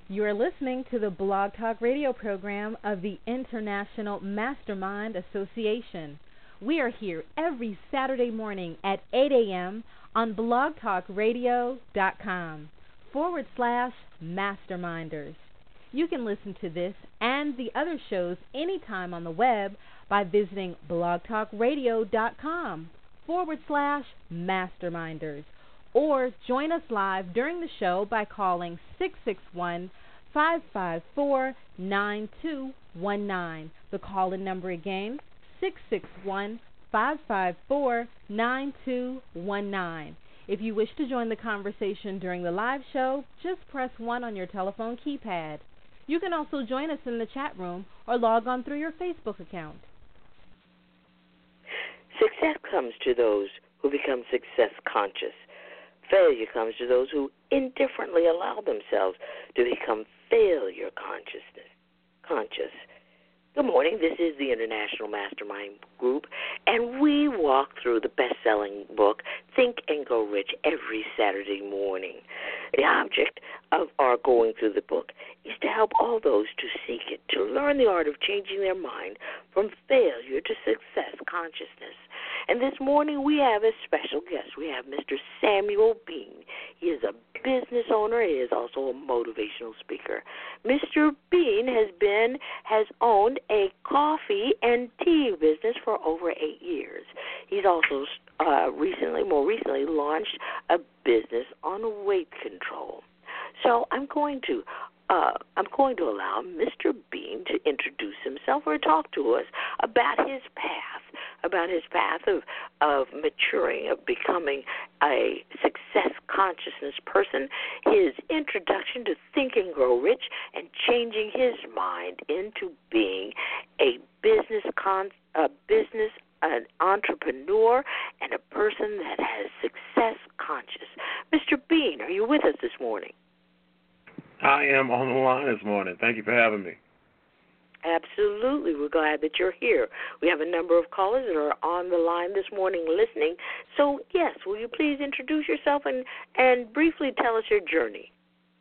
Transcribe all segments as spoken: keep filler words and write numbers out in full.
You are listening to the Blog Talk Radio program of the International Mastermind Association. We are here every Saturday morning at eight a.m. on blogtalkradio.com forward slash masterminders. You can listen to this and the other shows anytime on the web by visiting blogtalkradio.com forward slash masterminders, or join us live during the show by calling six six one, five five four, nine two one nine. The call-in number again, six six one, five five four, nine two one nine. If you wish to join the conversation during the live show, just press one on your telephone keypad. You can also join us in the chat room or log on through your Facebook account. Success comes to those who become success conscious. Failure comes to those who indifferently allow themselves to become failure consciousness conscious. Good morning. This is the International Mastermind Group, and we walk through the best-selling book, Think and Grow Rich, every Saturday morning. The object of our going through the book is to help all those to seek it, to learn the art of changing their mind from failure to success consciousness. And this morning we have a special guest. We have Mister Samuel Bean. He is a business owner. He is also a motivational speaker. Mister Bean has been, has owned a coffee and tea business for over eight years. He's also uh, recently, more recently, launched a business on weight control. So I'm going to Uh, I'm going to allow Mister Bean to introduce himself or talk to us about his path, about his path of, of maturing, of becoming a success consciousness person, his introduction to Think and Grow Rich, and changing his mind into being a business con, a business an entrepreneur, and a person that has success conscious. Mister Bean, are you with us this morning? I am on the line this morning. Thank you for having me. Absolutely. We're glad that you're here. We have a number of callers that are on the line this morning listening. So, yes, will you please introduce yourself and, and briefly tell us your journey?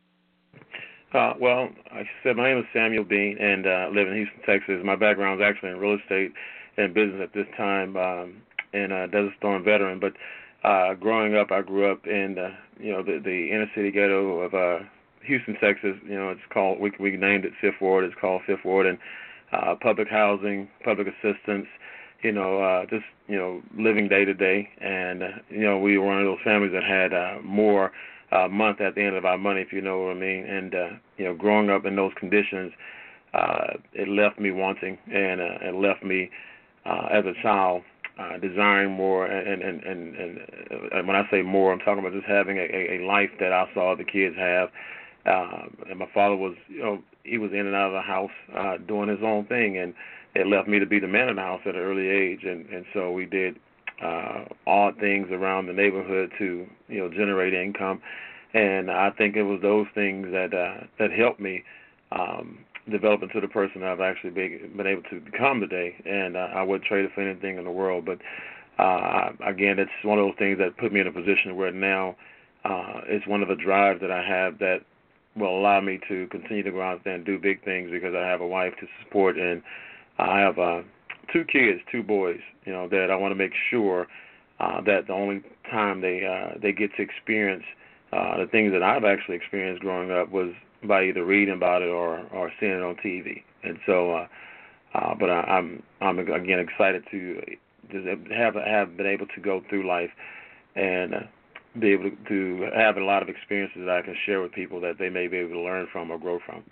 Uh, well, like I said, my name is Samuel Bean, and uh, I live in Houston, Texas. My background is actually in real estate and business at this time, um, and uh, Desert Storm veteran. But uh, growing up, I grew up in uh, you know the, the inner city ghetto of uh, Houston, Texas. You know, it's called, we we named it Fifth Ward. It's called Fifth Ward, and uh, public housing, public assistance. You know, uh, just you know, living day to day, and uh, you know, we were one of those families that had uh, more uh, month at the end of our money, if you know what I mean. And uh, you know, growing up in those conditions, uh, it left me wanting, and uh, it left me uh, as a child uh, desiring more. And and and, and, and when I say more, I'm talking about just having a, a life that I saw the kids have. Uh, and my father was, you know, he was in and out of the house uh, doing his own thing, and it left me to be the man in the house at an early age. And, and so we did uh, odd things around the neighborhood to, you know, generate income. And I think it was those things that uh, that helped me um, develop into the person I've actually been, been able to become today. And uh, I wouldn't trade it for anything in the world. But uh, again, it's one of those things that put me in a position where now uh, it's one of the drives that I have that will allow me to continue to go out there and do big things, because I have a wife to support, and I have uh, two kids, two boys, you know, that I want to make sure uh, that the only time they uh, they get to experience uh, the things that I've actually experienced growing up was by either reading about it or, or seeing it on T V. And so, uh, uh, but I, I'm I'm again excited to just have have been able to go through life and Uh, be able to have a lot of experiences that I can share with people that they may be able to learn from or grow from.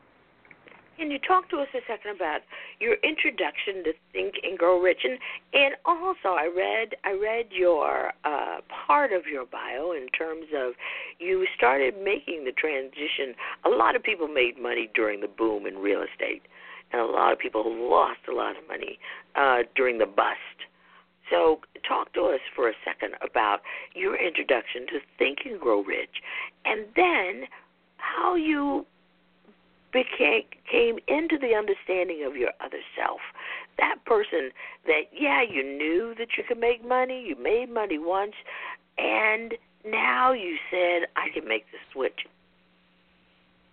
Can you talk to us a second about your introduction to Think and Grow Rich? And and also, I read I read your uh, part of your bio in terms of you started making the transition. A lot of people made money during the boom in real estate, and a lot of people lost a lot of money uh, during the bust. So talk to us for a second about your introduction to Think and Grow Rich, and then how you became came into the understanding of your other self, that person that, yeah, you knew that you could make money, you made money once, and now you said, I can make the switch.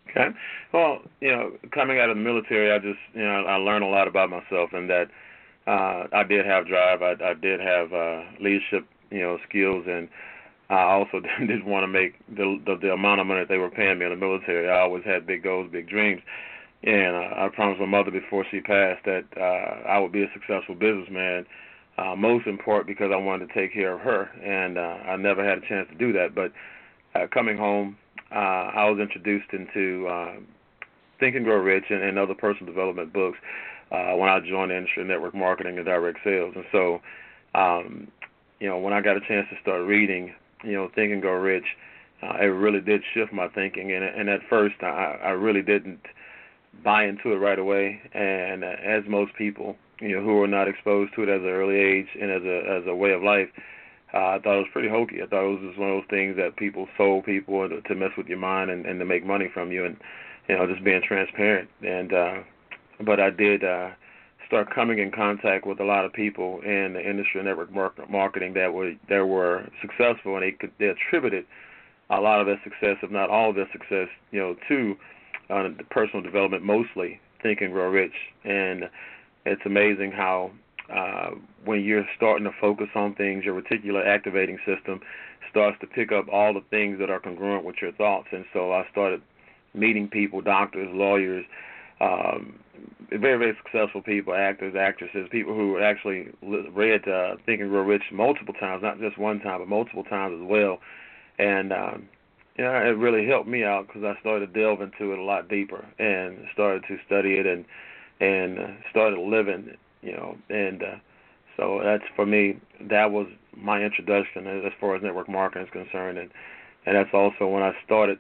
Okay. Well, you know, coming out of the military, I just, you know, I learned a lot about myself, and that uh, I did have drive. I, I did have uh, leadership, you know, skills, and I also didn't want to make the, the the amount of money that they were paying me in the military. I always had big goals, big dreams, and uh, I promised my mother before she passed that uh, I would be a successful businessman. Uh, most important because I wanted to take care of her, and uh, I never had a chance to do that. But uh, coming home, uh, I was introduced into uh, Think and Grow Rich and, and other personal development books uh, when I joined the industry of network marketing and direct sales. And so, um, you know, when I got a chance to start reading, you know, Think and Grow Rich, uh, it really did shift my thinking. And, and at first, I, I really didn't buy into it right away. And uh, as most people, you know, who are not exposed to it at an early age and as a as a way of life, uh, I thought it was pretty hokey. I thought it was just one of those things that people sold people to, to mess with your mind and, and to make money from you, and you know, just being transparent. And uh, but I did uh, start coming in contact with a lot of people in the industry of network marketing that were that were successful, and they could they attributed a lot of their success, if not all of their success, you know, to uh, the personal development, mostly Think and Grow Rich. And it's amazing how uh, when you're starting to focus on things, your reticular activating system starts to pick up all the things that are congruent with your thoughts. And so I started meeting people, doctors, lawyers, um, very, very successful people, actors, actresses, people who actually read uh, Think and Grow Rich multiple times, not just one time, but multiple times as well. And, um, you know, it really helped me out because I started to delve into it a lot deeper and started to study it and and uh, started living, you know, and uh, so that's, for me, that was my introduction as far as network marketing is concerned, and, and that's also when I started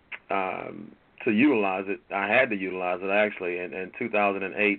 um, to utilize it. I had to utilize it, actually, in, in two thousand eight.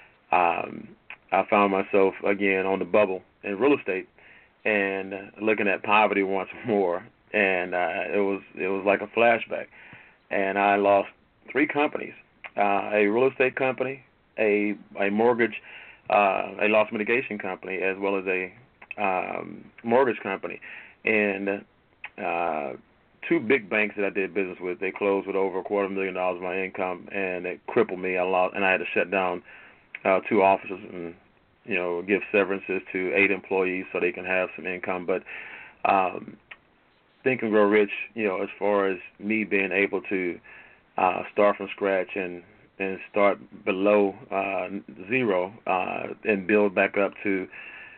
Um, I found myself, again, on the bubble in real estate and looking at poverty once more, and uh, it was it was like a flashback, and I lost three companies, uh, a real estate company, a a mortgage, uh, a loss mitigation company, as well as a um, mortgage company, and uh, two big banks that I did business with. They closed with over a quarter of a million dollars of my income, and it crippled me. I lost, and I had to shut down uh, two offices and, you know, give severances to eight employees so they can have some income. But um, Think and Grow Rich, you know, as far as me being able to uh, start from scratch and and start below uh, zero uh, and build back up to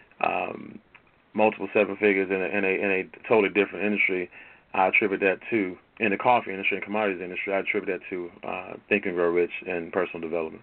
um, multiple seven figures in a, in, a, in a totally different industry, I attribute that to, in the coffee industry and commodities industry, I attribute that to uh, Think and Grow Rich and personal development.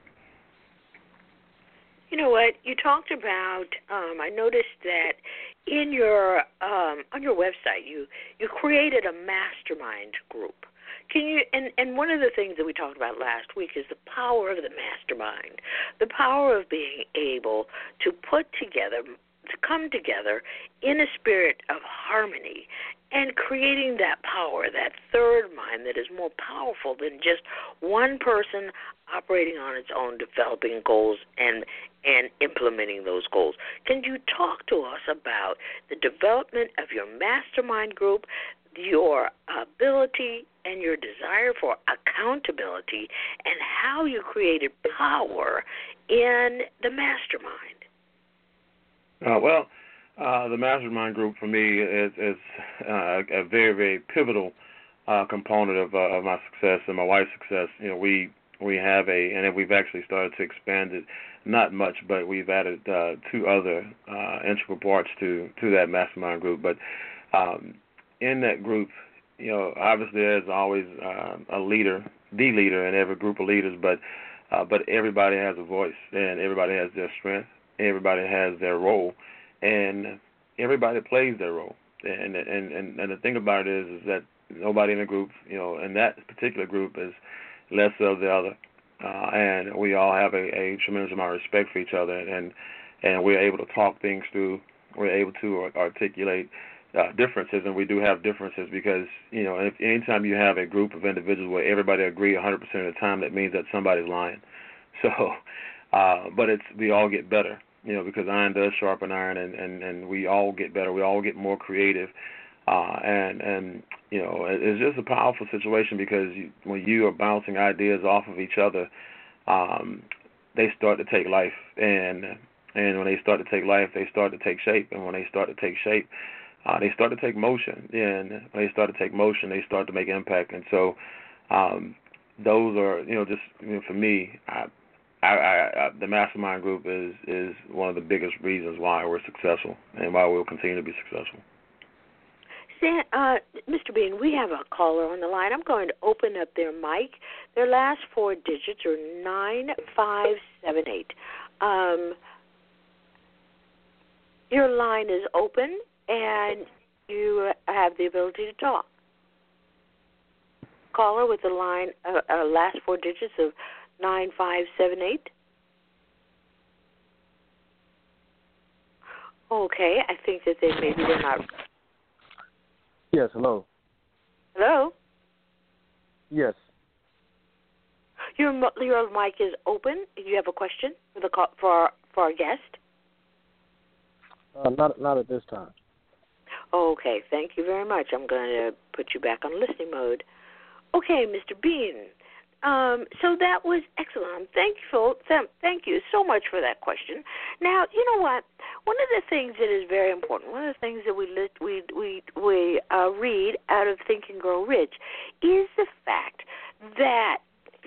You know what? You talked about, um, I noticed that in your, um, on your website, you, you created a mastermind group. Can you, and, and one of the things that we talked about last week is the power of the mastermind, the power of being able to put together, to come together in a spirit of harmony and creating that power, that third mind that is more powerful than just one person operating on its own, developing goals and and implementing those goals. Can you talk to us about the development of your mastermind group, your ability and your desire for accountability, and how you created power in the mastermind? Uh, well, uh, the mastermind group for me is, is uh, a very, very pivotal uh, component of, uh, of my success and my wife's success. You know, we we have a, and we've actually started to expand it, not much, but we've added uh, two other uh, integral parts to, to that mastermind group. But um, in that group, you know, obviously there's always uh, a leader, the leader in every group of leaders, but uh, but everybody has a voice, and everybody has their strength, everybody has their role, and everybody plays their role. And and and, and the thing about it is, is that nobody in the group, you know, in that particular group is less of the other, uh, and we all have a, a tremendous amount of respect for each other, and and we're able to talk things through. We're able to articulate uh, differences, and we do have differences because, you know, if anytime you have a group of individuals where everybody agree one hundred percent of the time, that means that somebody's lying. So, uh, but it's we all get better, you know, because iron does sharpen iron, and, and, and we all get better. We all get more creative Uh, and, and, you know, it, it's just a powerful situation because you, when you are bouncing ideas off of each other, um, they start to take life. And, and when they start to take life, they start to take shape. And when they start to take shape, uh, they start to take motion. And when they start to take motion, they start to make impact. And so um, those are, you know, just you know, for me, I, I, I, I, the mastermind group is, is one of the biggest reasons why we're successful and why we'll continue to be successful. Stan, uh, Mister Bean, we have a caller on the line. I'm going to open up their mic. Their last four digits are nine five seven eight. Um, your line is open, and you have the ability to talk. Caller with the line, uh, uh, last four digits of nine five seven eight. Okay, I think that they maybe they're not. Yes, hello. Hello? Yes. Your your mic is open. Do you have a question for the call, for our, for our guest? Uh, not not at this time. Okay, thank you very much. I'm going to put you back on listening mode. Okay, Mister Bean. Um, so that was excellent. I'm thankful. Thank you so much for that question. Now, you know what? One of the things that is very important, one of the things that we we we we uh, read out of Think and Grow Rich, is the fact that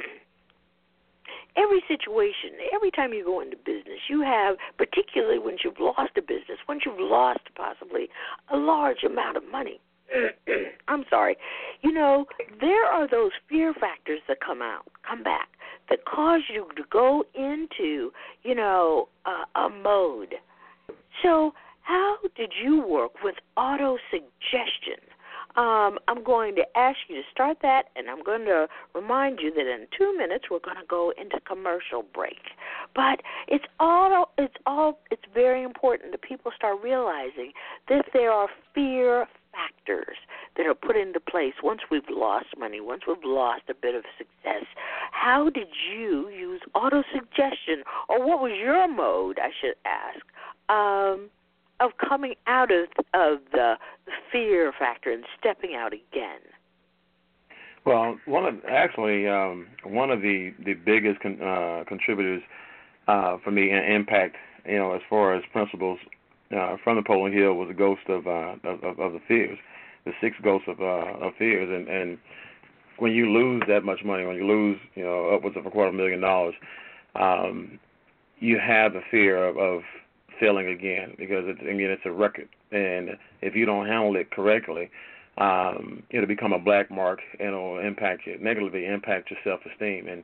every situation, every time you go into business, you have, particularly once you've lost a business, once you've lost possibly a large amount of money. I'm sorry. You know, there are those fear factors that come out, come back, that cause you to go into, you know, uh, a mode. So how did you work with auto-suggestion? Um, I'm going to ask you to start that, and I'm going to remind you that in two minutes we're going to go into commercial break. But it's all, it's all, it's very important that people start realizing that there are fear factors that are put into place once we've lost money, once we've lost a bit of success. How did you use auto-suggestion, or what was your mode, I should ask, um, of coming out of of the fear factor and stepping out again? Well, one of actually um, one of the the biggest con, uh, contributors uh, for me in impact, you know, as far as principles uh, from Napoleon Hill was the ghost of, uh, of of the fears, the six ghosts of uh, of fears, and and when you lose that much money, when you lose, you know, upwards of a quarter million dollars, um, you have the fear of, of failing again, because it's, again, it's a record, and if you don't handle it correctly, um, it'll become a black mark and it'll impact you negatively, impact your self-esteem. And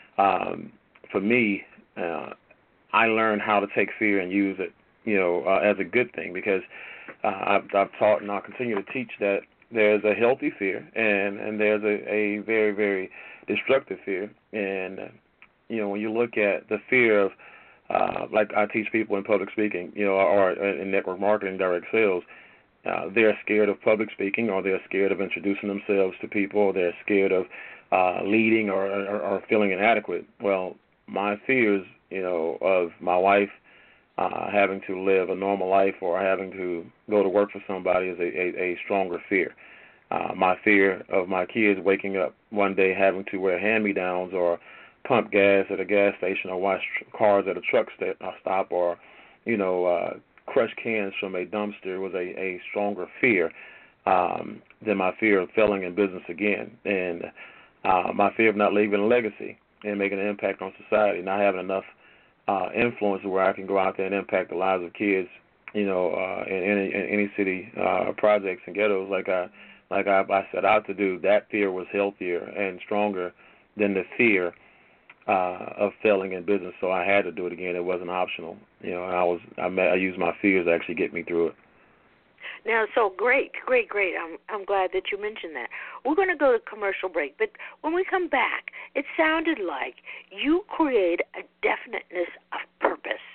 um, for me, uh, I learned how to take fear and use it, you know, uh, as a good thing, because uh, I've, I've taught and I'll continue to teach that there's a healthy fear and and there's a, a very, very destructive fear. And uh, you know, when you look at the fear of Uh, like I teach people in public speaking, you know, or in network marketing, direct sales, uh, they're scared of public speaking, or they're scared of introducing themselves to people, or they're scared of uh, leading or, or, or feeling inadequate. Well, my fears, you know, of my wife uh, having to live a normal life or having to go to work for somebody is a, a, a stronger fear. Uh, my fear of my kids waking up one day having to wear hand-me-downs or pump gas at a gas station or wash cars at a truck stop or, you know, uh, crush cans from a dumpster was a, a stronger fear um, than my fear of failing in business again. And uh, my fear of not leaving a legacy and making an impact on society, not having enough uh, influence where I can go out there and impact the lives of kids, you know, uh, in, in, in any city uh, projects and ghettos like I like I, I set out to do. That fear was healthier and stronger than the fear Uh, of failing in business, so I had to do it again. It wasn't optional, you know. I was I, met, I used my fears to actually get me through it. Now, so great, great, great. I'm I'm glad that you mentioned that. We're going to go to commercial break, but when we come back, it sounded like you create a definiteness of purpose.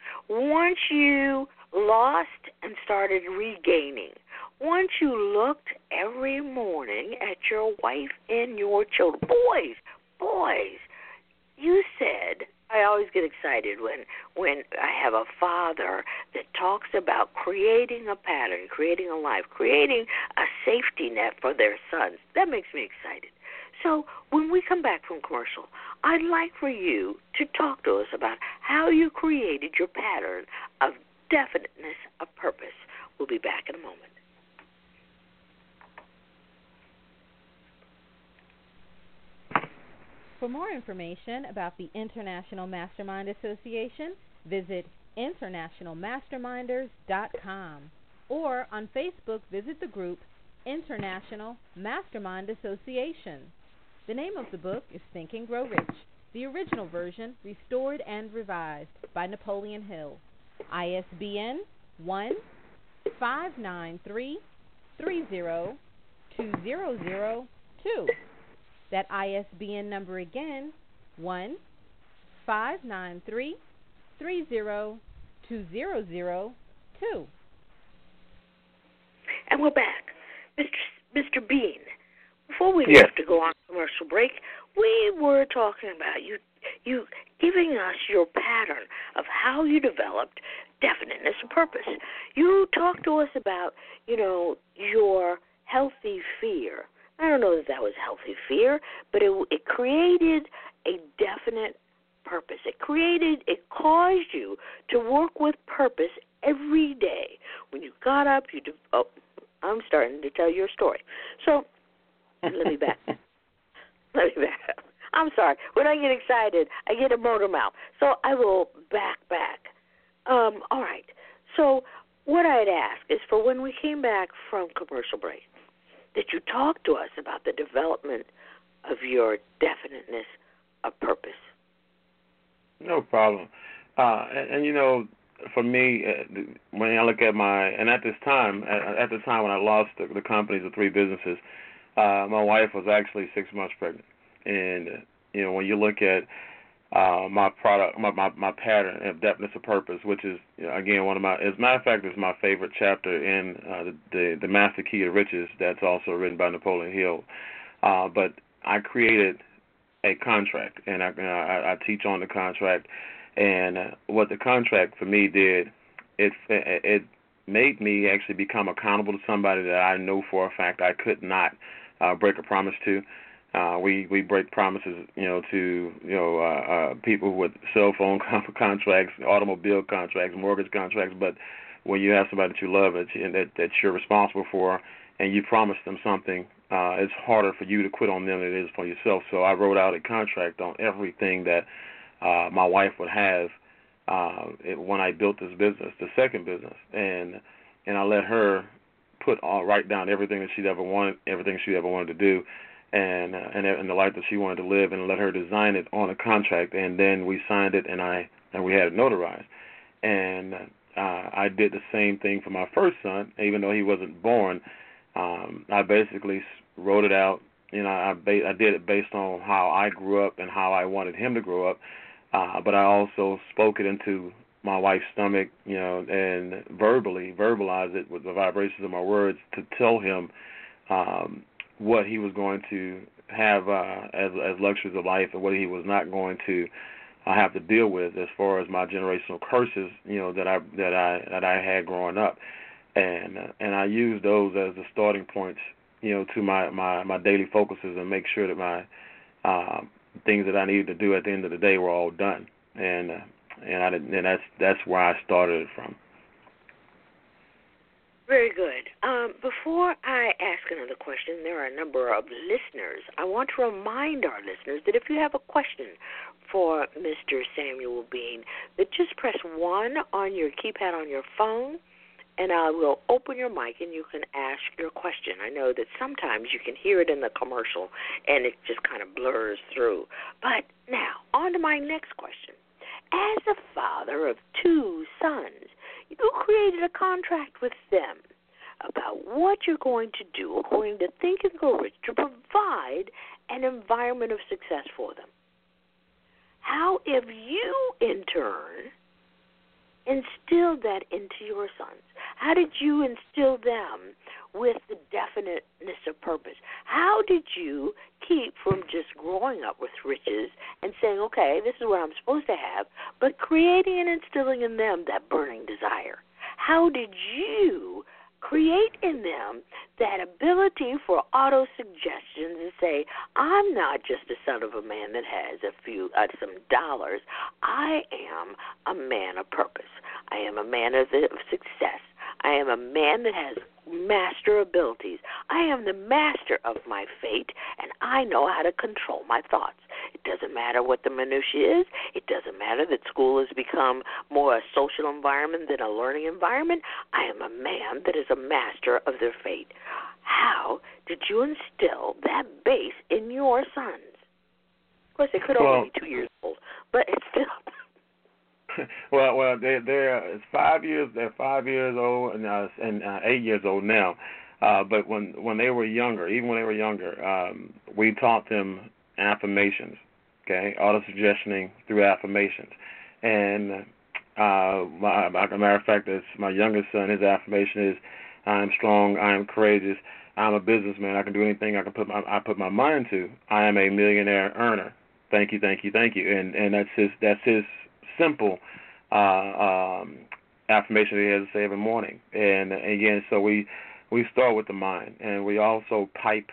Once you lost and started regaining, once you looked every morning at your wife and your children, boys, boys. You said, I always get excited when when I have a father that talks about creating a pattern, creating a life, creating safety net for their sons. That makes me excited. So when we come back from commercial, I'd like for you to talk to us about how you created your pattern of definiteness of purpose. We'll be back in a moment. For more information about the International Mastermind Association, visit international masterminders dot com, or on Facebook, visit the group International Mastermind Association. The name of the book is Think and Grow Rich, the original version restored and revised by Napoleon Hill. I S B N one five nine three three zero two zero zero two. That I S B N number again, one five nine three three zero two zero zero two. And we're back. Mister Mister Bean, before we yes. have to go on commercial break, we were talking about you you giving us your pattern of how you developed definiteness of purpose. You talked to us about, you know, your healthy fear. I don't know that that was healthy fear, but it, it created a definite purpose. It created, it caused you to work with purpose every day. When you got up, you, de- oh, I'm starting to tell your story. So, let me back. Let me back up. I'm sorry. When I get excited, I get a motor mouth. So I will back back. Um, all right. So what I'd ask is for when we came back from commercial break, that you talk to us about the development of your definiteness of purpose. No problem. Uh, and, and, you know, for me, uh, when I look at my, and at this time, at, at the time when I lost the, the companies, the three businesses, uh, my wife was actually six months pregnant. And, uh, you know, when you look at uh, my product, my, my, my pattern of definiteness of purpose, which is, you know, again, one of my, as a matter of fact, it's my favorite chapter in uh, the, the, the Master Key to Riches that's also written by Napoleon Hill. Uh, but I created a contract, and I, I, I teach on the contract. And uh, what the contract for me did, it it made me actually become accountable to somebody that I know for a fact I could not uh, break a promise to. Uh, we we break promises, you know, to you know uh, uh, people with cell phone contracts, automobile contracts, mortgage contracts. But when you have somebody that you love that you, that, that you're responsible for, and you promise them something, uh, it's harder for you to quit on them than it is for yourself. So I wrote out a contract on everything that uh, my wife would have uh, it, when I built this business, the second business, and and I let her put all write down everything that she'd ever wanted, everything she ever wanted to do. And, uh, and and the life that she wanted to live, and let her design it on a contract, and then we signed it, and I and we had it notarized. And uh, I did the same thing for my first son, even though he wasn't born. Um, I basically wrote it out. You know, I ba- I did it based on how I grew up and how I wanted him to grow up. Uh, but I also spoke it into my wife's stomach, you know, and verbally verbalized it with the vibrations of my words to tell him Um, what he was going to have uh, as as luxuries of life, and what he was not going to uh, have to deal with as far as my generational curses, you know, that I that I that I had growing up, and uh, and I used those as the starting points, you know, to my, my, my daily focuses, and make sure that my uh, things that I needed to do at the end of the day were all done, and uh, and I didn't, and that's that's where I started it from. Very good. Um, before I ask another question, there are a number of listeners. I want to remind our listeners that if you have a question for Mister Samuel Bean, that just press one on your keypad on your phone, and I will open your mic and you can ask your question. I know that sometimes you can hear it in the commercial and it just kind of blurs through. But now, on to my next question. As a father of two sons, you created a contract with them about what you're going to do according to Think and Grow Rich to provide an environment of success for them. How have you, in turn, instilled that into your sons? How did you instill them with the definiteness of purpose? How did you keep from just growing up with riches and saying, okay, this is what I'm supposed to have, but creating and instilling in them that burning desire? How did you create in them that ability for auto-suggestion to say, I'm not just the son of a man that has a few, uh, some dollars. I am a man of purpose. I am a man of, of success. I am a man that has master abilities. I am the master of my fate, and I know how to control my thoughts. It doesn't matter what the minutiae is. It doesn't matter that school has become more a social environment than a learning environment. I am a man that is a master of their fate. How did you instill that base in your sons? Of course, they could well, only be two years old, but it's still... well, well, they they're it's five years. They're five years old and uh, and uh, eight years old now. Uh, but when when they were younger, even when they were younger, um, we taught them affirmations. Okay, auto-suggestioning through affirmations. And uh, my, as a matter of fact, it's my youngest son. His affirmation is, "I am strong. I am courageous. I'm a businessman. I can do anything I can put my I put my mind to. I am a millionaire earner. Thank you, thank you, thank you." And and that's his that's his simple uh, um, affirmation that he has to say every morning. And again, so we we start with the mind, and we also pipe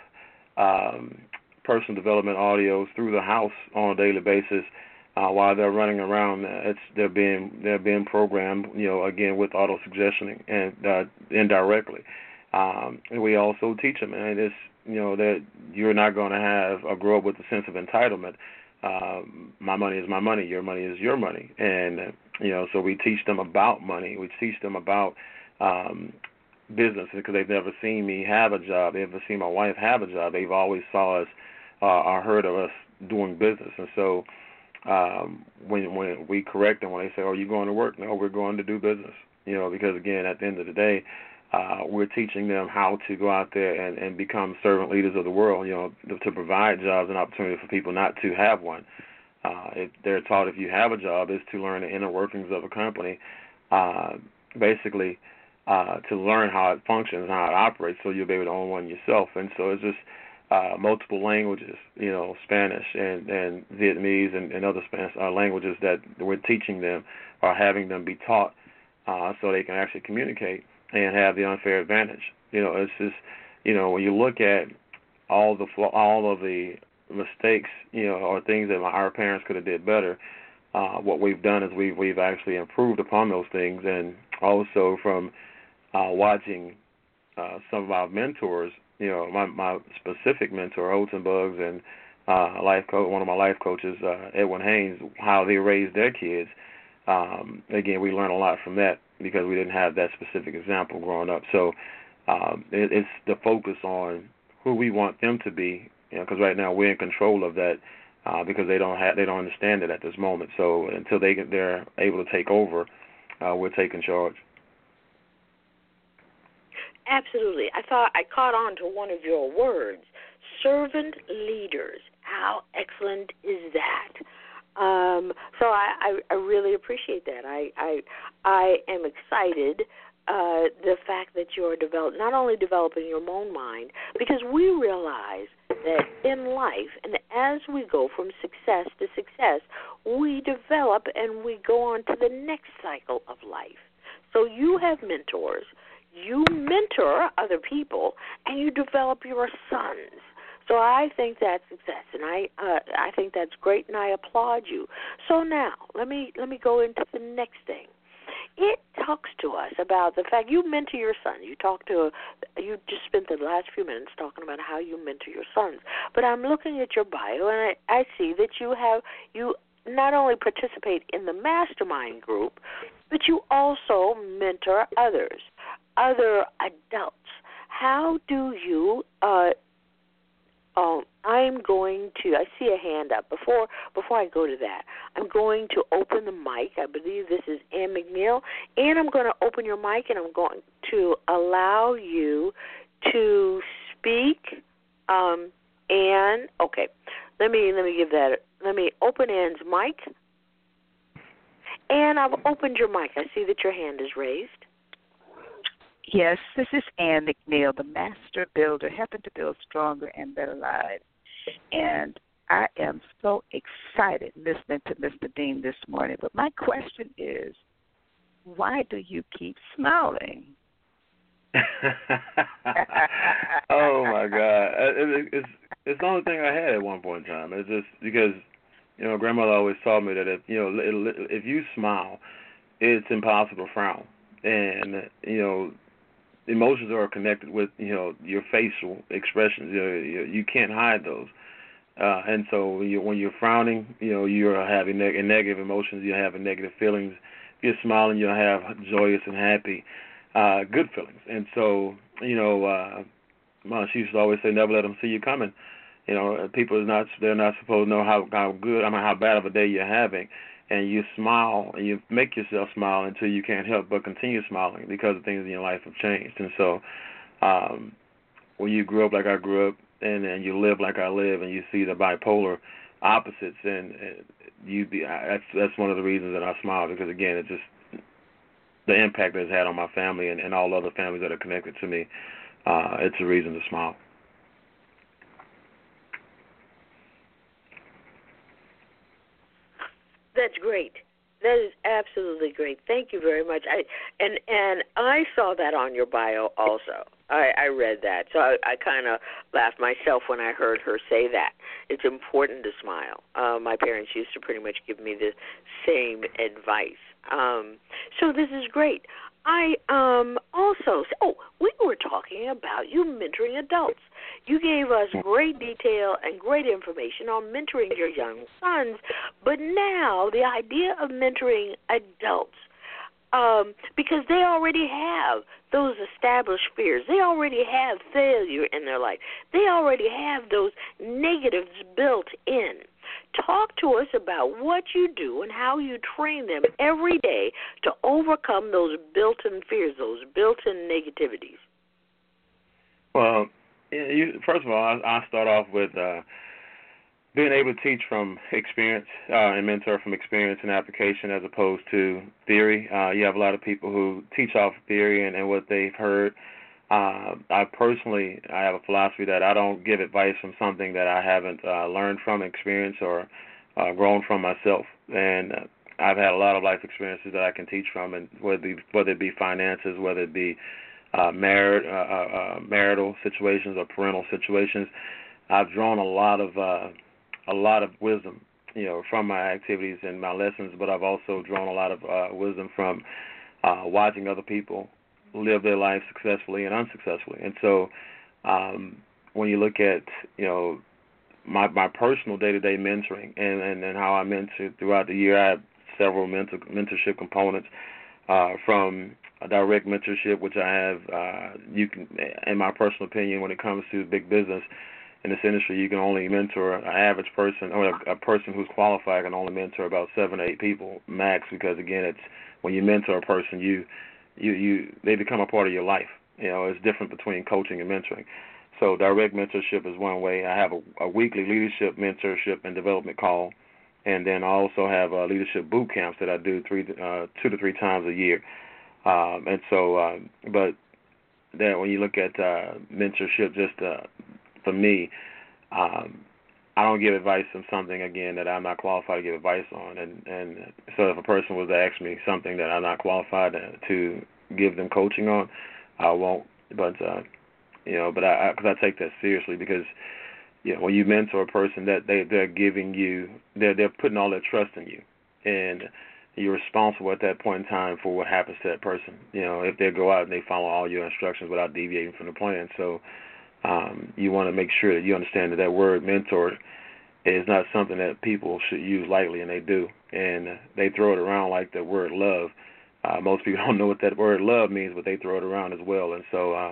um, personal development audios through the house on a daily basis uh, while they're running around. It's they're being they're being programmed, you know, again with auto suggestioning and uh, indirectly. Um, and we also teach them, and it's you know that you're not going to have or grow up with a sense of entitlement. Um, my money is my money, your money is your money, and uh, you know, so we teach them about money. We teach them about um, business because they've never seen me have a job. They've never seen my wife have a job. They've always saw us uh, or heard of us doing business, and so um, when when we correct them when they say, "Oh, you going to work?" No, we're going to do business. You know, because again, at the end of the day, uh, we're teaching them how to go out there and, and become servant leaders of the world. You know, to, to provide jobs and opportunity for people not to have one. Uh, it, they're taught if you have a job is to learn the inner workings of a company, uh, basically uh, to learn how it functions and how it operates, so you'll be able to own one yourself. And so it's just uh, multiple languages, you know, Spanish and, and Vietnamese and, and other Spanish uh, languages that we're teaching them or having them be taught uh, so they can actually communicate and have the unfair advantage. You know, it's just, you know, when you look at all the all of the mistakes, you know, or things that our parents could have did better, uh, what we've done is we've we've actually improved upon those things, and also from uh, watching uh, some of our mentors, you know, my my specific mentor, Oats and Bugs, and uh, life coach, one of my life coaches, uh, Edwin Haynes, how they raised their kids. Um, again, we learn a lot from that because we didn't have that specific example growing up. So um, it, it's the focus on who we want them to be, you know, because right now we're in control of that uh, because they don't have they don't understand it at this moment. So until they get, they're able to take over, uh, we're taking charge. Absolutely. I thought I caught on to one of your words, servant leaders. How excellent is that? Um, so I, I, I really appreciate that. I I, I am excited uh, the fact that you are develop, not only developing your own mind, because we realize that in life, and as we go from success to success, we develop and we go on to the next cycle of life. So you have mentors, you mentor other people, and you develop your sons. So I think that's success, and I uh, I think that's great, and I applaud you. So now let me let me go into the next thing. It talks to us about the fact you mentor your son. You talk to you just spent the last few minutes talking about how you mentor your sons. But I'm looking at your bio, and I, I see that you have you not only participate in the mastermind group, but you also mentor others, other adults. How do you? Uh, Um, I'm going to, I see a hand up. Before before I go to that, I'm going to open the mic. I believe this is Ann McNeil. And I'm going to open your mic, and I'm going to allow you to speak. Um, Ann, okay, let me let me give that, let me open Ann's mic. Ann, I've opened your mic. I see that your hand is raised. Yes, this is Ann McNeil, the master builder, helping to build stronger and better lives. And I am so excited listening to Mister Dean this morning. But my question is, why do you keep smiling? Oh my God! It, it's it's the only thing I had at one point in time. It's just because you know grandmother always taught me that if you know if you smile, it's impossible to frown, and you know emotions are connected with you know your facial expressions. You know, you, you can't hide those. Uh, and so when, you, when you're frowning, you know you're having neg- negative emotions. You're having negative feelings. If you're smiling, you'll have joyous and happy, uh, good feelings. And so you know, uh, Mom, she used to always say, "Never let them see you coming." You know, people is not they're not supposed to know how how good I mean how bad of a day you're having, and you smile and you make yourself smile until you can't help but continue smiling because the things in your life have changed. And so, um, when you grew up like I grew up, and and you live like I live, and you see the bipolar opposites, and, and you be I, that's that's one of the reasons that I smile because again, it's just the impact that it's had on my family and, and all other families that are connected to me. Uh, it's a reason to smile. That's great. That is absolutely great. Thank you very much. I and and I saw that on your bio also. I, I read that, so I, I kind of laughed myself when I heard her say that. It's important to smile. Uh, my parents used to pretty much give me the same advice. Um, so this is great. I um, also, oh, we were talking about you mentoring adults. You gave us great detail and great information on mentoring your young sons, but now the idea of mentoring adults, um, because they already have those established fears. They already have failure in their life. They already have those negatives built in. Talk to us about what you do and how you train them every day to overcome those built-in fears, those built-in negativities. Well, you, first of all, I, I start off with uh, being able to teach from experience uh, and mentor from experience and application as opposed to theory. Uh, you have a lot of people who teach off theory and, and what they've heard. Uh, I personally, I have a philosophy that I don't give advice from something that I haven't uh, learned from experience or uh, grown from myself. And uh, I've had a lot of life experiences that I can teach from, and whether it be, whether it be finances, whether it be uh, married, uh, uh, marital situations or parental situations, I've drawn a lot of uh, a lot of wisdom, you know, from my activities and my lessons. But I've also drawn a lot of uh, wisdom from uh, watching other people live their life successfully and unsuccessfully. And so um, when you look at, you know, my my personal day-to-day mentoring and, and, and how I mentor throughout the year, I have several mentor, mentorship components uh, from a direct mentorship, which I have, uh, you can, in my personal opinion, when it comes to big business in this industry, you can only mentor an average person or a, a person who's qualified can only mentor about seven to eight people max because, again, it's when you mentor a person, you You, you, they become a part of your life. You know, it's different between coaching and mentoring. So direct mentorship is one way. I have a, a weekly leadership mentorship and development call, and then I also have uh, leadership boot camps that I do three, uh, two to three times a year. Um, and so, uh, but then when you look at uh, mentorship, just uh, for me, um, I don't give advice on something, again, that I'm not qualified to give advice on. And, and so if a person was to ask me something that I'm not qualified to, to give them coaching on, I won't. But, uh, you know, but I, because I, I take that seriously because, you know, when you mentor a person, that they, they're giving you, they're, they're putting all their trust in you. And you're responsible at that point in time for what happens to that person. You know, if they go out and they follow all your instructions without deviating from the plan. So, Um, you want to make sure that you understand that that word mentor is not something that people should use lightly, and they do. And they throw it around like the word love. Uh, most people don't know what that word love means, but they throw it around as well. And so uh,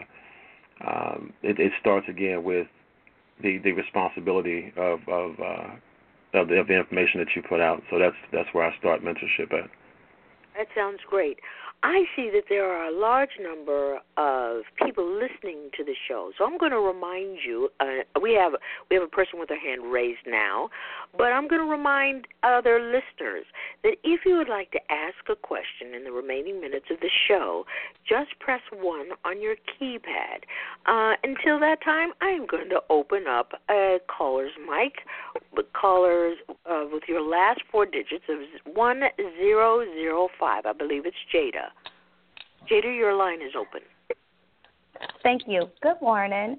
um, it, it starts again with the, the responsibility of of, uh, of, the, of the information that you put out. So that's that's where I start mentorship at. That sounds great. I see that there are a large number of people listening to the show, so I'm going to remind you. Uh, we have we have a person with their hand raised now, but I'm going to remind other listeners that if you would like to ask a question in the remaining minutes of the show, just press one on your keypad. Uh, until that time, I am going to open up a caller's mic with callers uh, with your last four digits of one zero zero five. I believe it's Jada. Jada, your line is open. Thank you. Good morning.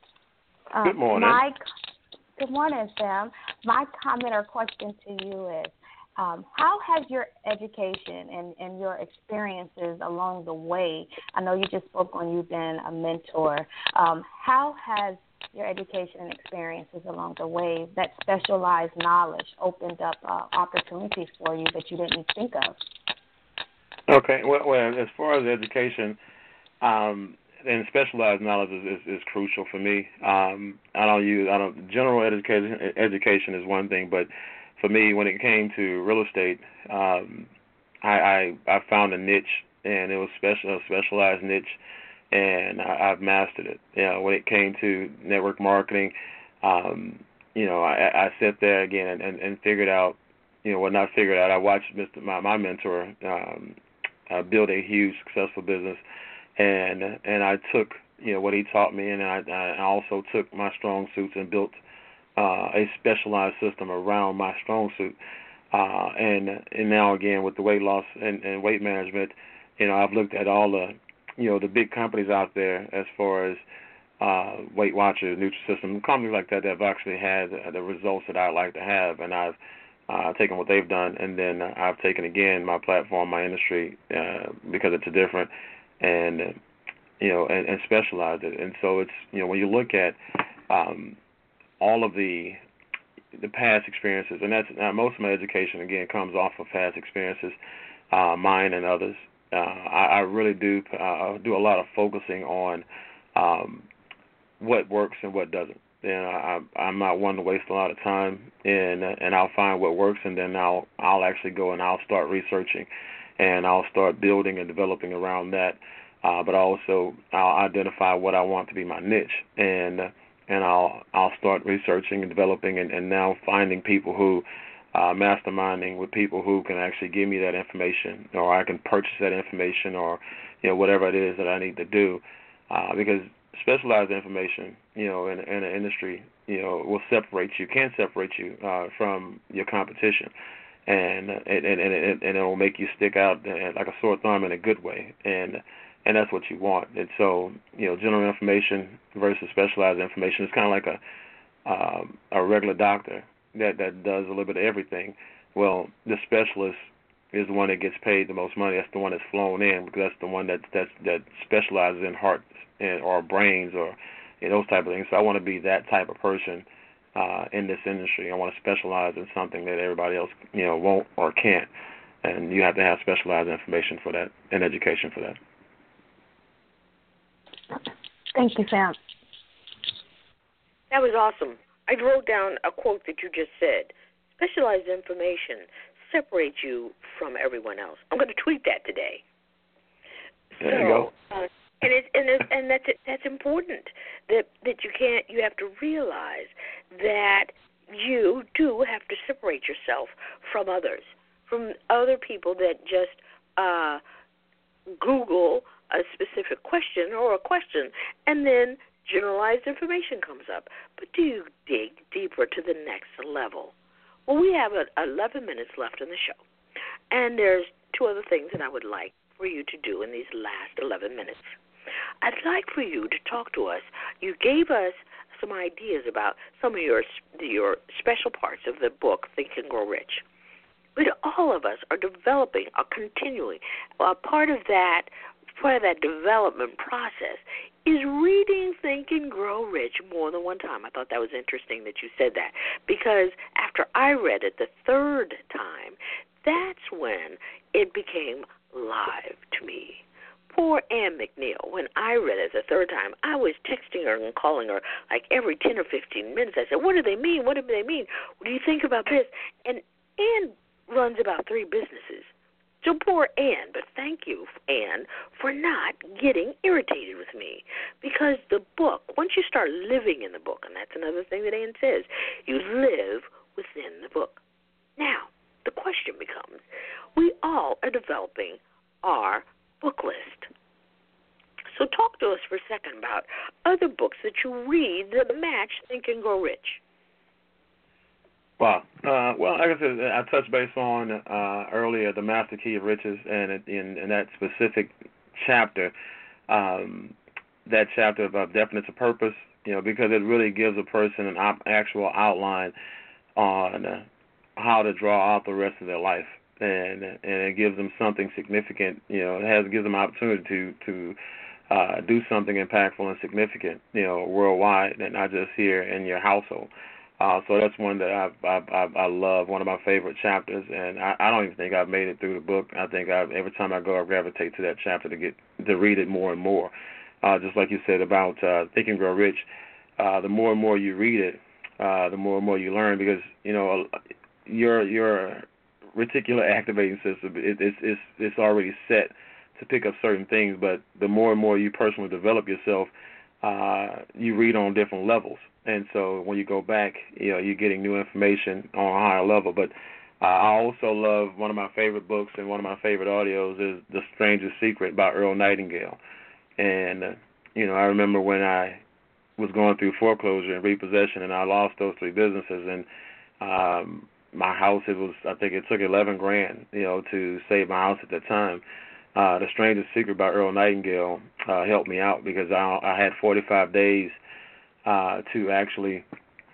Um, Good morning. My, good morning, Sam. My comment or question to you is, um, how has your education and, and your experiences along the way, I know you just spoke on you being a mentor, um, how has your education and experiences along the way, that specialized knowledge, opened up uh, opportunities for you that you didn't think of? Okay. Well, well as far as education, um, and specialized knowledge is, is, is crucial for me. Um, I don't use I don't general education. Education is one thing, but for me, when it came to real estate, um, I, I I found a niche, and it was special a specialized niche, and I, I've mastered it. You know, when it came to network marketing, um, you know, I, I sat there again and, and, and figured out, you know, well, not figured out. I watched Mister my, my mentor um, uh, build a huge successful business. And and I took, you know, what he taught me, and I, I also took my strong suits and built uh, a specialized system around my strong suit. Uh, and and now again with the weight loss and, and weight management, you know, I've looked at all the, you know, the big companies out there as far as uh, Weight Watchers, Nutrisystem, companies like that that have actually had the results that I'd like to have, and I've uh, taken what they've done, and then I've taken again my platform, my industry, uh, because it's a different. And uh, you know, and, and specialize it. And so it's, you know, when you look at um, all of the the past experiences, and that's uh, most of my education again comes off of past experiences, uh, mine and others. Uh, I, I really do uh, do a lot of focusing on um, what works and what doesn't. And I, I'm not one to waste a lot of time, and and I'll find what works, and then I'll I'll actually go and I'll start researching. And I'll start building and developing around that, uh, but also I'll identify what I want to be my niche, and uh, and I'll I'll start researching and developing, and, and now finding people who, uh, masterminding with people who can actually give me that information, or I can purchase that information, or you know whatever it is that I need to do, uh, because specialized information, you know, in, in an industry, you know, will separate you, can separate you uh, from your competition. And and and and and it will make you stick out like a sore thumb in a good way, and and that's what you want. And so, you know, general information versus specialized information is kind of like a um, a regular doctor that that does a little bit of everything. Well, the specialist is the one that gets paid the most money. That's the one that's flown in, because that's the one that that that specializes in hearts and or brains or you know, those type of things. So I want to be that type of person. Uh, in this industry, I want to specialize in something that everybody else, you know, won't or can't, and you have to have specialized information for that and education for that. Thank you, Sam. That was awesome. I wrote down a quote that you just said. Specialized information separates you from everyone else. I'm going to tweet that today. There so, you go. Uh, And it, and it, and that's that's important that that you can't you have to realize that you do have to separate yourself from others, from other people that just uh, Google a specific question or a question, and then generalized information comes up. But do you dig deeper to the next level? Well, we have eleven minutes left in the show, and there's two other things that I would like for you to do in these last eleven minutes. I'd like for you to talk to us. You gave us some ideas about some of your your special parts of the book, Think and Grow Rich. But all of us are developing, are continuing. A part of that, part of that development process is reading Think and Grow Rich more than one time. I thought that was interesting that you said that, because after I read it the third time, that's when it became live to me. Poor Ann McNeil, when I read it the third time, I was texting her and calling her like every ten or fifteen minutes. I said, what do they mean? What do they mean? What do you think about this? And Ann runs about three businesses. So poor Ann, but thank you, Ann, for not getting irritated with me. Because the book, once you start living in the book, and that's another thing that Ann says, you live within the book. Now, the question becomes, we all are developing our book list. So talk to us for a second about other books that you read that match Think and Grow Rich. Wow. Uh, well, like I said, I touched base on uh, earlier the Master Key of Riches, and in, in that specific chapter, um, that chapter about definite purpose, you know, because it really gives a person an op- actual outline on uh, how to draw out the rest of their life, and and it gives them something significant. You know, it has gives them an opportunity to to uh, do something impactful and significant, you know, worldwide, and not just here in your household. Uh, so that's one that I, I I I love, one of my favorite chapters, and I, I don't even think I've made it through the book. I think I've, every time I go, I gravitate to that chapter to get to read it more and more. Uh, just like you said about uh, Think and Grow Rich, uh, the more and more you read it, uh, the more and more you learn, because you know your your reticular activating system it, it's it's it's already set to pick up certain things, but the more and more you personally develop yourself, uh, you read on different levels. And so when you go back, you know, you're getting new information on a higher level. But uh, I also love, one of my favorite books and one of my favorite audios is The Strangest Secret by Earl Nightingale. And, uh, you know, I remember when I was going through foreclosure and repossession, and I lost those three businesses. And um, my house, it was, I think it took eleven grand, you know, to save my house at that time. Uh, The Strangest Secret by Earl Nightingale uh, helped me out because I, I had forty-five days Uh, to actually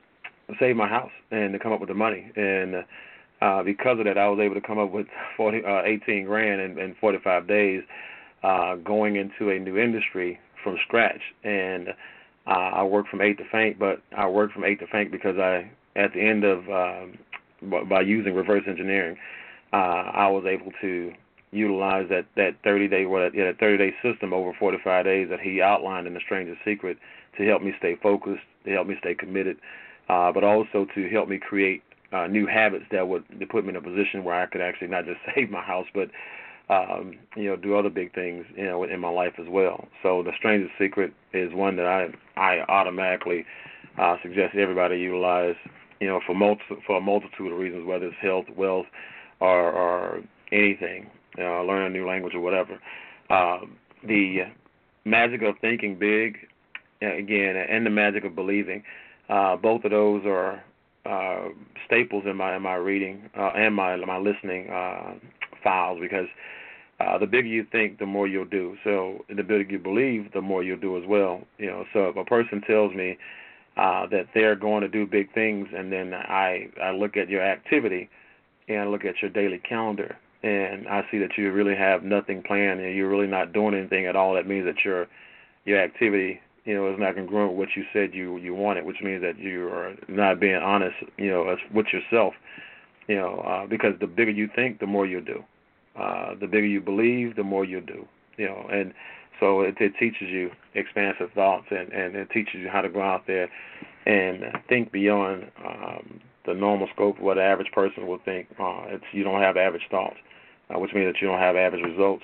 save my house and to come up with the money. And uh, because of that, I was able to come up with forty, uh, eighteen grand in, in forty-five days, uh, going into a new industry from scratch. And uh, I worked from eight to faint, but I worked from eight to faint because I, at the end of, um, by using reverse engineering, uh, I was able to utilize that, that thirty-day, well, yeah, that thirty-day system over forty-five days that he outlined in The Strangest Secret to help me stay focused, to help me stay committed, uh, but also to help me create uh, new habits that would to put me in a position where I could actually not just save my house, but um, you know, do other big things, you know, in my life as well. So The Strangest Secret is one that I I automatically uh, suggest everybody utilize, you know, for multi- for a multitude of reasons, whether it's health, wealth, or, or anything, you know, learn a new language or whatever. Uh, the Magic of Thinking Big, again, and The Magic of Believing, uh, both of those are uh, staples in my in my reading uh, and my my listening uh, files, because uh, the bigger you think, the more you'll do. So the bigger you believe, the more you'll do as well. You know, so if a person tells me uh, that they're going to do big things, and then I I look at your activity and I look at your daily calendar, and I see that you really have nothing planned and you're really not doing anything at all, that means that your your activity, you know, is not congruent with what you said you, you wanted, which means that you are not being honest, you know, with yourself, you know, uh, because the bigger you think, the more you'll do. Uh, the bigger you believe, the more you'll do, you know, and so it, it teaches you expansive thoughts, and, and it teaches you how to go out there and think beyond um, the normal scope of what an average person would think. Uh, it's, you don't have average thoughts, uh, which means that you don't have average results.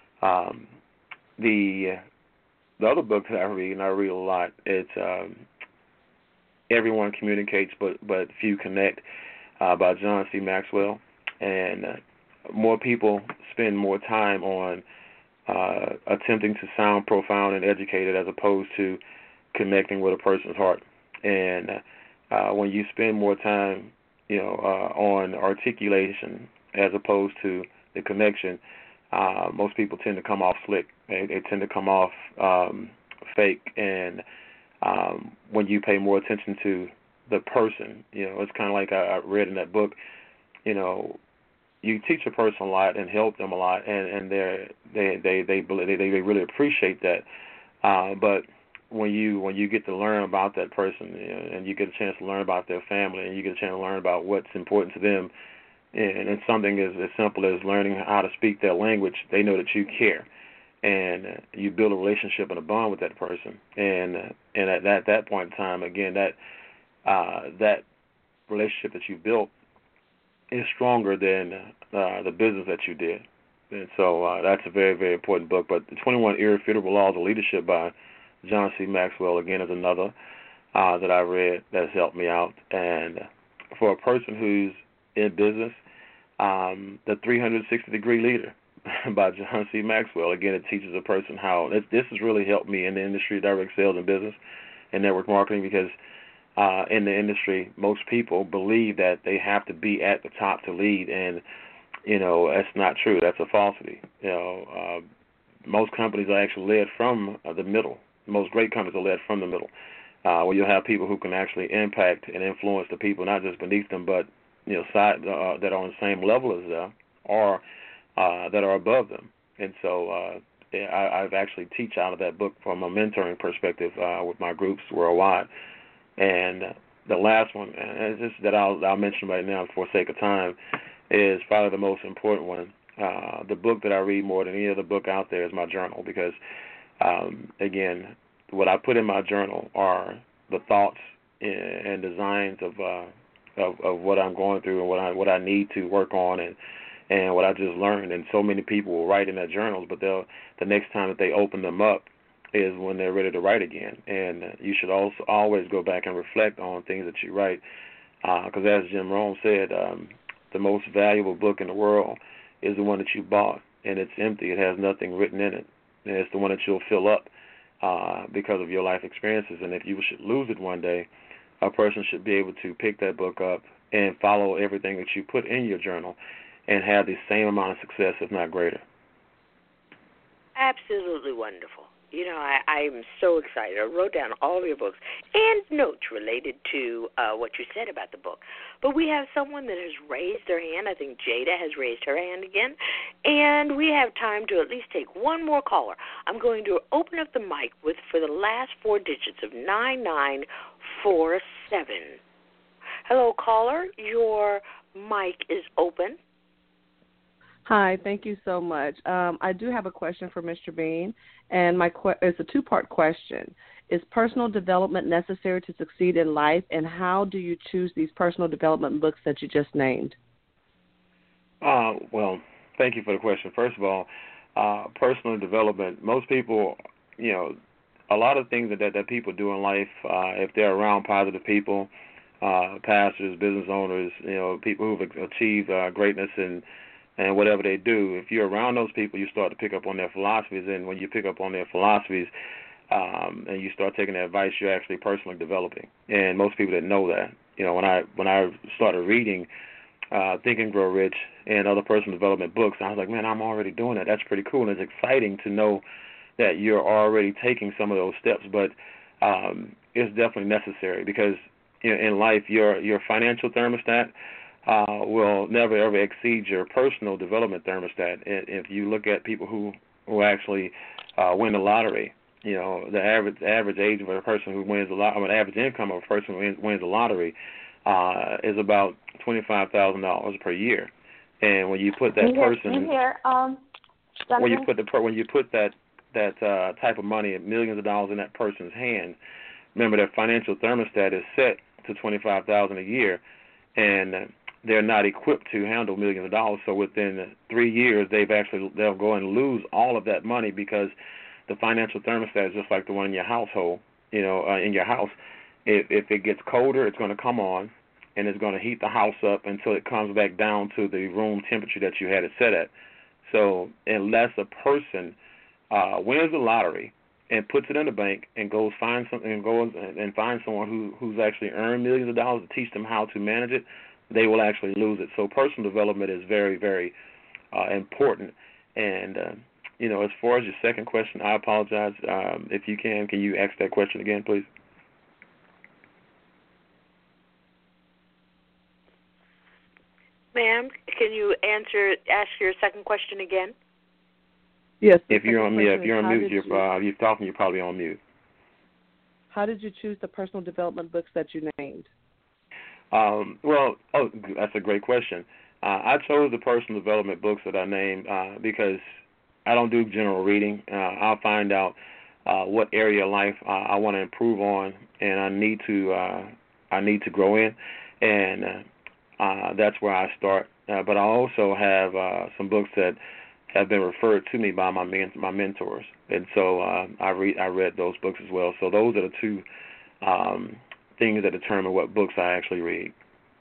Um, the The other book that I read, and I read a lot, it's um, Everyone Communicates But but Few Connect uh, by John C. Maxwell. And uh, more people spend more time on uh, attempting to sound profound and educated as opposed to connecting with a person's heart. And uh, when you spend more time, you know, uh, on articulation as opposed to the connection, Uh, most people tend to come off slick. They, they tend to come off um, fake. And um, when you pay more attention to the person, you know, it's kind of like I, I read in that book, you know, you teach a person a lot and help them a lot, and, and they're, they they they they they really appreciate that. Uh, but when you when you get to learn about that person, you know, and you get a chance to learn about their family, and you get a chance to learn about what's important to them, and it's something as, as simple as learning how to speak their language, they know that you care, and uh, you build a relationship and a bond with that person. And uh, and at that, that point in time, again, that uh, that relationship that you built is stronger than uh, the business that you did. And so uh, that's a very, very important book. But the twenty-one Irrefutable Laws of Leadership by John C. Maxwell, again, is another uh, that I read that's helped me out. And for a person who's in business, Um, the three sixty degree Leader by John C. Maxwell. Again, it teaches a person how, this, this has really helped me in the industry, direct sales and business and network marketing, because uh, in the industry, most people believe that they have to be at the top to lead, and, you know, that's not true. That's a falsity. You know, uh, most companies are actually led from uh, the middle, most great companies are led from the middle, uh, where you'll have people who can actually impact and influence the people, not just beneath them, but you know, side uh, that are on the same level as them, or uh, that are above them. And so uh, I, I've actually teach out of that book from a mentoring perspective uh, with my groups worldwide. And the last one, and it's just that I'll, I'll mention right now for sake of time, is probably the most important one. Uh, the book that I read more than any other book out there is my journal, because, um, again, what I put in my journal are the thoughts and designs of, uh, of of what I'm going through and what I what I need to work on and and what I just learned. And so many people will write in their journals, but they'll the next time that they open them up is when they're ready to write again. And you should also always go back and reflect on things that you write, because uh, as Jim Rohn said, um, the most valuable book in the world is the one that you bought, and it's empty. It has nothing written in it, and it's the one that you'll fill up uh, because of your life experiences. And if you should lose it one day, a person should be able to pick that book up and follow everything that you put in your journal and have the same amount of success, if not greater. Absolutely wonderful. You know, I, I'm so excited. I wrote down all of your books and notes related to uh, what you said about the book. But we have someone that has raised their hand. I think Jada has raised her hand again. And we have time to at least take one more caller. I'm going to open up the mic with for the last four digits of nine nine four seven. Hello, caller. Your mic is open. Hi, thank you so much. Um, I do have a question for Mister Bean, and my que- it's a two-part question. Is personal development necessary to succeed in life, and how do you choose these personal development books that you just named? Uh, well, thank you for the question. First of all, uh, personal development, most people, you know, a lot of things that, that, that people do in life, uh, if they're around positive people, uh, pastors, business owners, you know, people who've achieved uh, greatness in and whatever they do, if you're around those people, you start to pick up on their philosophies. And when you pick up on their philosophies um, and you start taking their advice, you're actually personally developing. And most people didn't know that. You know, when I when I started reading uh, Think and Grow Rich and other personal development books, I was like, man, I'm already doing that. That's pretty cool. And it's exciting to know that you're already taking some of those steps. But um, it's definitely necessary because, you know, in life, your your financial thermostat Uh, will never, ever exceed your personal development thermostat. If you look at people who, who actually uh, win the lottery, you know, the average average age of a person who wins the lottery, I mean, average income of a person who wins, wins the lottery uh, is about twenty-five thousand dollars per year. And when you put that you hear, person, you hear, um, when you put the when you put that that uh, type of money, millions of dollars in that person's hand, remember their financial thermostat is set to twenty-five thousand dollars a year, and uh, they're not equipped to handle millions of dollars. So within three years, they've actually they'll go and lose all of that money because the financial thermostat is just like the one in your household. You know, uh, in your house, if, if it gets colder, it's going to come on, and it's going to heat the house up until it comes back down to the room temperature that you had it set at. So unless a person uh, wins the lottery and puts it in the bank and goes find something and goes and finds someone who who's actually earned millions of dollars to teach them how to manage it, they will actually lose it. So personal development is very, very uh, important. And, uh, you know, as far as your second question, I apologize. Um, if you can, can you ask that question again, please? Ma'am, can you answer, ask your second question again? Yes. If you're on mute, if you're on mute, you're, you, uh, you're talking, you're probably on mute. How did you choose the personal development books that you named? Um, well, oh, that's a great question. Uh, I chose the personal development books that I named uh, because I don't do general reading. Uh, I'll find out uh, what area of life uh, I want to improve on, and I need to uh, I need to grow in, and uh, uh, that's where I start. Uh, but I also have uh, some books that have been referred to me by my men- my mentors, and so uh, I read I read those books as well. So those are the two Um, things that determine what books I actually read.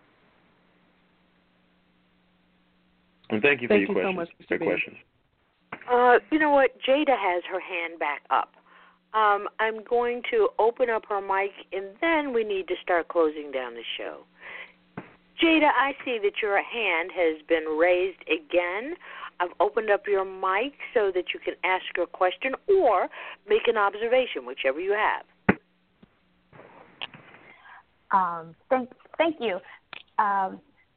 And thank you for thank your you questions. So much, Mister Great questions. Uh, you know what? Jada has her hand back up. Um, I'm going to open up her mic, and then we need to start closing down the show. Jada, I see that your hand has been raised again. I've opened up your mic so that you can ask your question or make an observation, whichever you have. Um, thank, thank you. Um,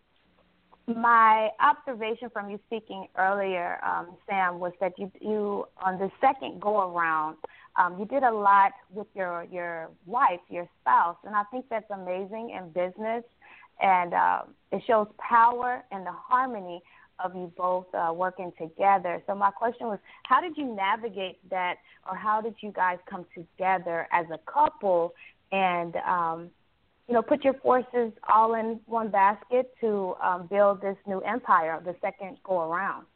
my observation from you speaking earlier, um, Sam, was that you, you on the second go around, um, you did a lot with your your wife, your spouse, and I think that's amazing in business, and uh, it shows power and the harmony of you both uh, working together. So my question was, how did you navigate that, or how did you guys come together as a couple and um, you know, put your forces all in one basket to um, build this new empire, the second go around?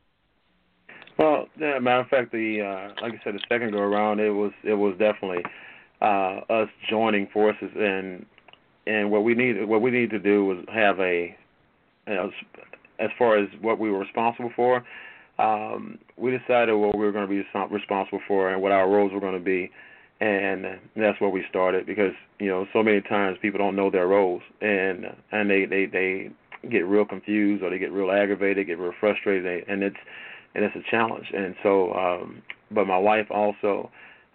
Well, yeah, matter of fact, the uh, like I said, the second go around, it was it was definitely uh, us joining forces, and and what we need what we need to do was have a, you know, as far as what we were responsible for, um, we decided what we were going to be responsible for and what our roles were going to be. And that's where we started, because, you know, so many times people don't know their roles, and and they, they, they get real confused, or they get real aggravated, get real frustrated, and it's and it's a challenge. And so, um, but my wife also,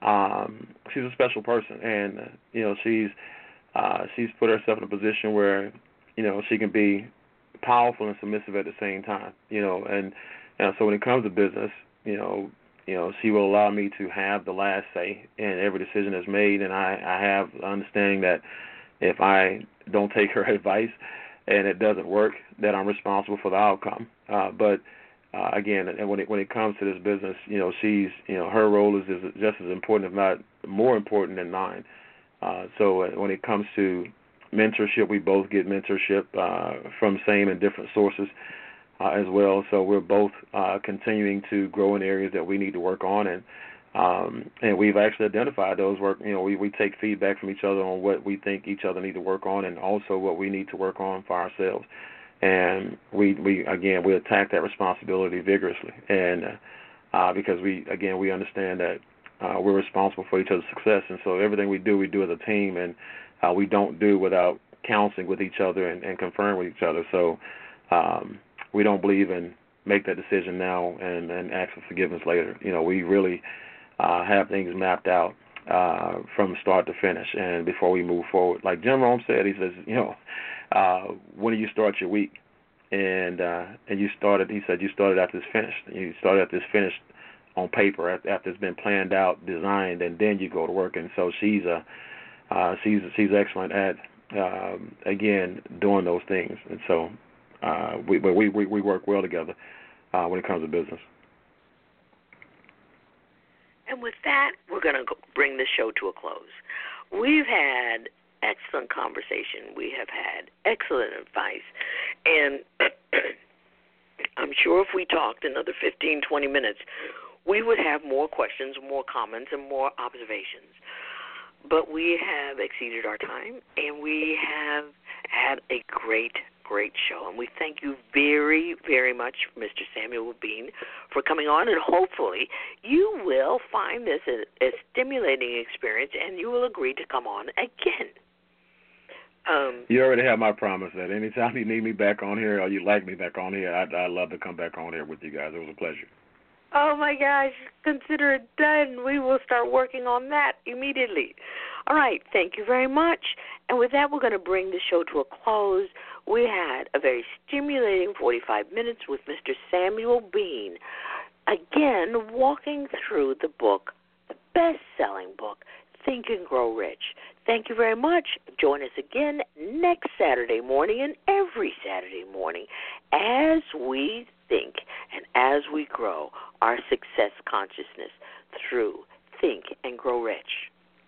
um, she's a special person, and uh, you know, she's uh, she's put herself in a position where, you know, she can be powerful and submissive at the same time, you know, and, and so when it comes to business, you know. You know, she will allow me to have the last say in every decision that's made, and I, I have understanding that if I don't take her advice and it doesn't work, that I'm responsible for the outcome. Uh, but uh, again, and when it when it comes to this business, you know, she's you know her role is, is just as important, if not more important, than mine. Uh, so when it comes to mentorship, we both get mentorship uh, from same and different sources. Uh, as well, so we're both uh, continuing to grow in areas that we need to work on, and um, and we've actually identified those work. You know, we, we take feedback from each other on what we think each other need to work on, and also what we need to work on for ourselves. And we, we again we attack that responsibility vigorously, and uh, because we again we understand that uh, we're responsible for each other's success, and so everything we do we do as a team, and uh, we don't do without counseling with each other and, and conferring with each other. So. Um, We don't believe in make that decision now and, and ask for forgiveness later. You know, we really uh, have things mapped out uh, from start to finish, and before we move forward. Like Jim Rome said, he says, you know, uh, when do you start your week? And uh, and you started, he said, you started after it's finished. You started after it's finished on paper, after it's been planned out, designed, and then you go to work. And so she's a, uh, she's she's excellent at um, again doing those things. And so. Uh, we, we we we work well together uh, when it comes to business. And with that, we're going to bring the show to a close. We've had excellent conversation. We have had excellent advice. And I'm sure if we talked another fifteen, twenty minutes, we would have more questions, more comments, and more observations. But we have exceeded our time, and we have had a great Great show, and we thank you very, very much, Mister Samuel Bean, for coming on, and hopefully you will find this a, a stimulating experience, and you will agree to come on again. Um, you already have my promise that anytime you need me back on here or you like me back on here, I'd, I'd love to come back on here with you guys. It was a pleasure. Oh, my gosh, consider it done. We will start working on that immediately. All right, thank you very much. And with that, we're going to bring the show to a close. We had a very stimulating forty-five minutes with Mister Samuel Bean, again, walking through the book, the best-selling book, Think and Grow Rich. Thank you very much. Join us again next Saturday morning and every Saturday morning as we think and as we grow our success consciousness through Think and Grow Rich.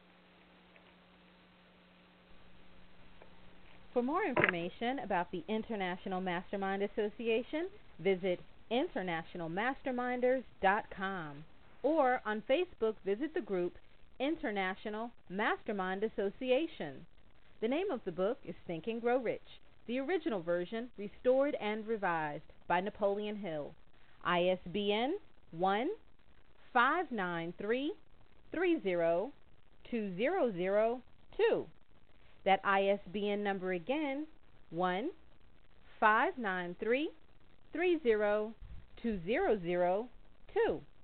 For more information about the International Mastermind Association, visit international masterminders dot com, or on Facebook, visit the group International Mastermind Association. The name of the book is Think and Grow Rich, the original version restored and revised by Napoleon Hill. I S B N one five nine three three zero two zero zero two. That I S B N number again, one five nine three three zero two zero zero two.